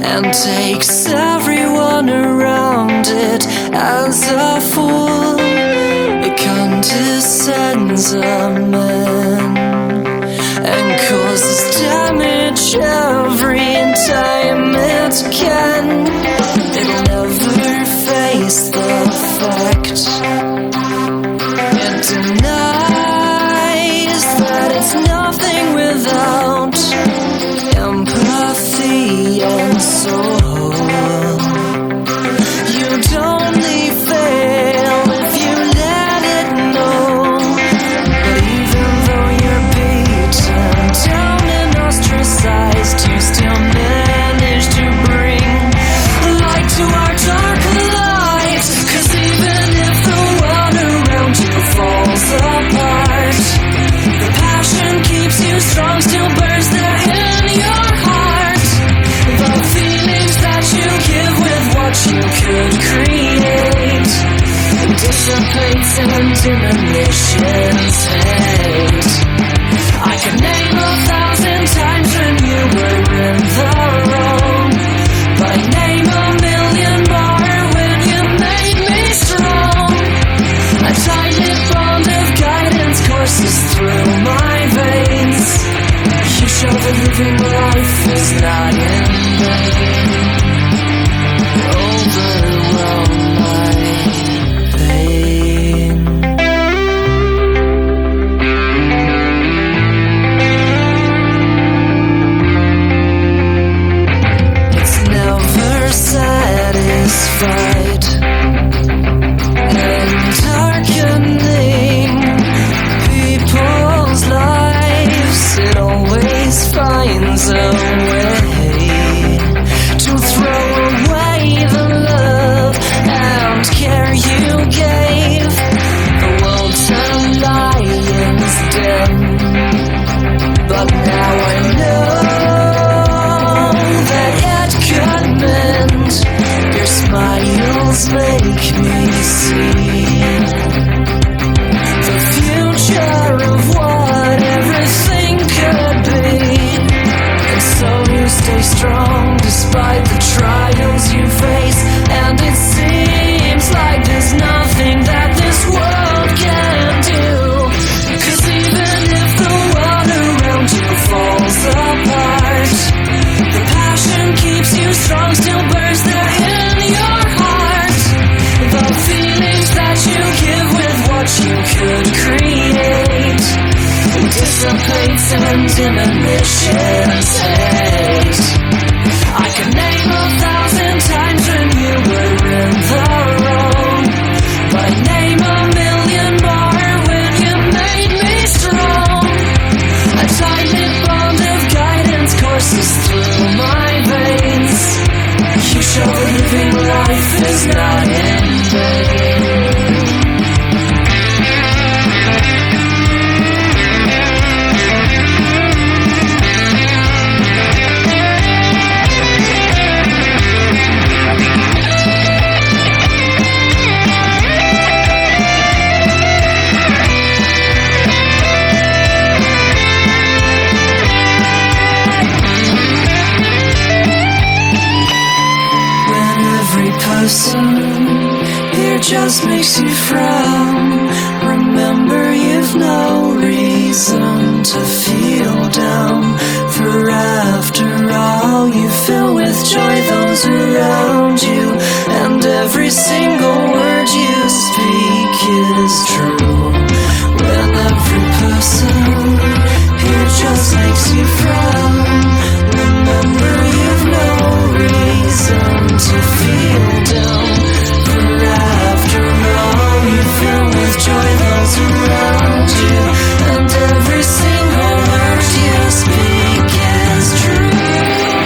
and takes everyone around it as a fool. It condescends a man and causes damage every time it can. It'll never face the fact. It denies that it's nothing without empathy and soul. You'd only fail if you let it know. But even though you're beaten down and ostracized, you still manage to bring light to our dark light. 'Cause even if the world around you falls apart, the passion keeps you strong, still burns there in your heart. The feelings that you give with what you could create dissipates and diminishes hate. I could name 1,000 times when you were in the wrong, but I name 1,000,000 more when you made me strong. A tight-knit bond of guidance courses through my veins. You show that living life is not in vain. Overwhelm my pain. It's never satisfied and darkening people's lives. It always finds a way to throw away the love and care you gave. The world's a lion's den, but now I know that it could mend. Your smiles make me see the future of what everything could be. And so you stay strong despite the trials you face. And it seems like there's nothing that this world can do. 'Cause even if the world around you falls apart, the passion keeps you strong, still burns there in your heart. The feelings that you give with what you could create dissipates and diminishes hate. I could name 1,000 times when you were in the wrong, but I name 1,000,000 more when you made me strong. A tight-knit bond of guidance courses through my veins. You show that living life is not in vain. Here just makes you frown. Remember, you've no reason to feel down. For after all, you fill with joy those around you, and every single word you speak is true. When every person here just makes you frown, remember, you've no reason to feel down. For after all, you fill with joy those around you, and every single word you speak is true.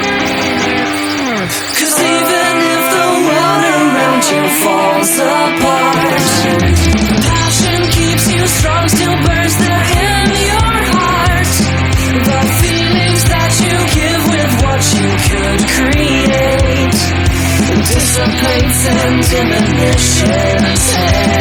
'Cause even if the world around you falls apart, passion keeps you strong, still burns there in your heart. The feelings that you give with what you could create dissipates and diminishes.